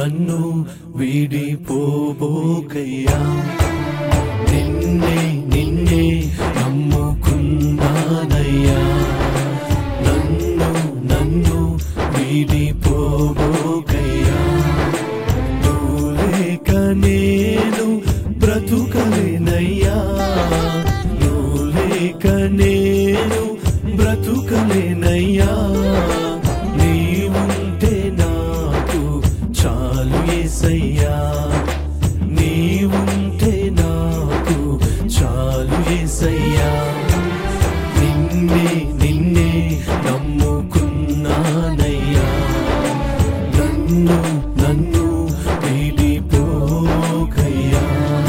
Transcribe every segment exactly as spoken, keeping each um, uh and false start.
నన్ను వీడిపోబోకయ్యా. నిన్నే నిన్నే నమ్ముకున్నానయ్యా. నన్ను నన్ను వీడిపోబోకయ్యా. నువ్వు లేక నేను బ్రతుకలేనయ్యా. నువ్వు లేక నేను బ్రతుకలేనయ్యా. నీవుంటే నాకు చాలు యేసయ్యా. నీవుంటే నాకు చాలు యేసయ్యా. నిన్నే నిన్నే నమ్ముకున్నానయ్యా. నన్ను నన్ను వీడిపోకయ్యా.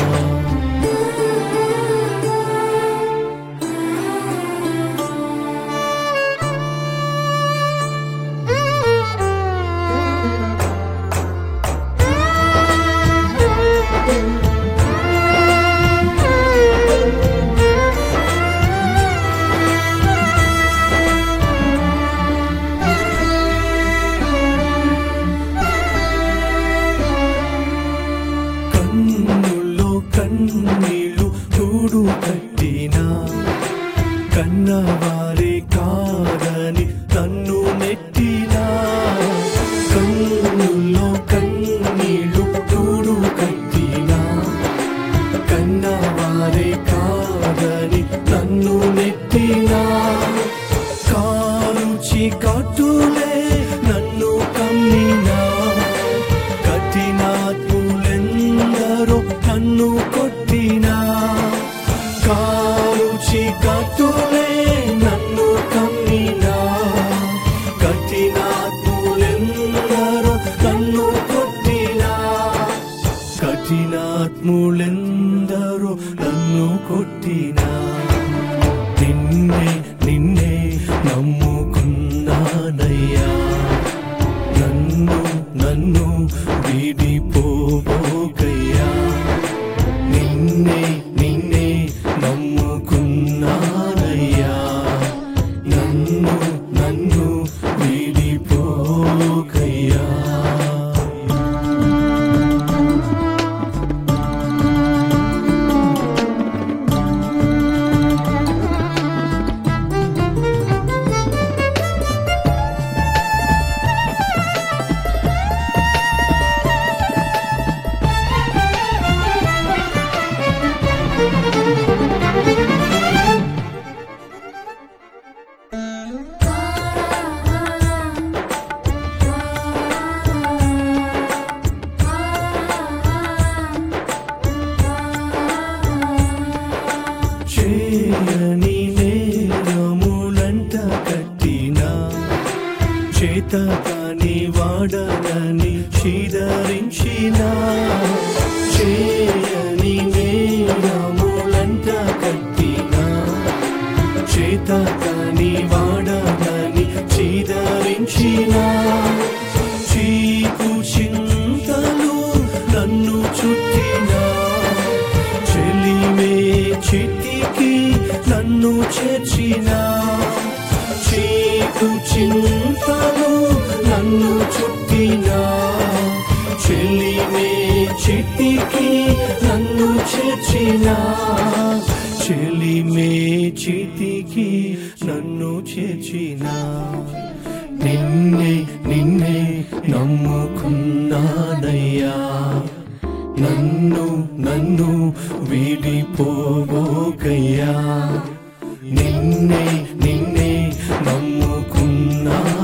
కన్నుల్లో కన్నీళ్ళు తోడు కట్టినా కన్నవారే కాదని నన్ను నెట్టినా. కన్నుల్లో కన్నీళ్ళు తోడు కట్టినా కన్నవారే కాదని నన్ను నెట్టినా. కారుచి కట్టులే నన్ను కమ్మినా. కఠినాత్ములెందరో నన్ను కొట్టినా. కారుచి కట్టులే నన్ను కమ్మినా. కఠినాత్ములెందరో నన్ను కొట్టినా. కఠినాత్ములెందరో నన్ను కొట్టినా. నిన్నే నిన్నే నమ్ముకున్నానయ్యా. నన్ను నన్ను వీడిపోబోకయ్యా. నిన్నే నిన్నే నమ్ముకున్నానయ్యా. నన్ను నన్ను వీడిపోకయ్యా. చేయని నేరములంట కట్టినా. చేతకాని వాడనని చీదరించినా. చేయని నేరములంట కట్టినా. చేతకాని వాడనని చీదరించినా. చీకు చింతలు నన్ను చుట్టినా. చెలిమే చితికి నన్ను చేర్చినా. చీకు చింతలు నన్ను చుట్టినా. చెలిమే చితికి నన్ను చేర్చినా. చెలిమే చితికి నన్ను చేర్చినా. నిన్నే నిన్నే నమ్ముకున్నానయ్యా. నన్ను నన్ను వీడిపోబోకయ్యా. నిన్నే నిన్నే నమ్ముకున్నా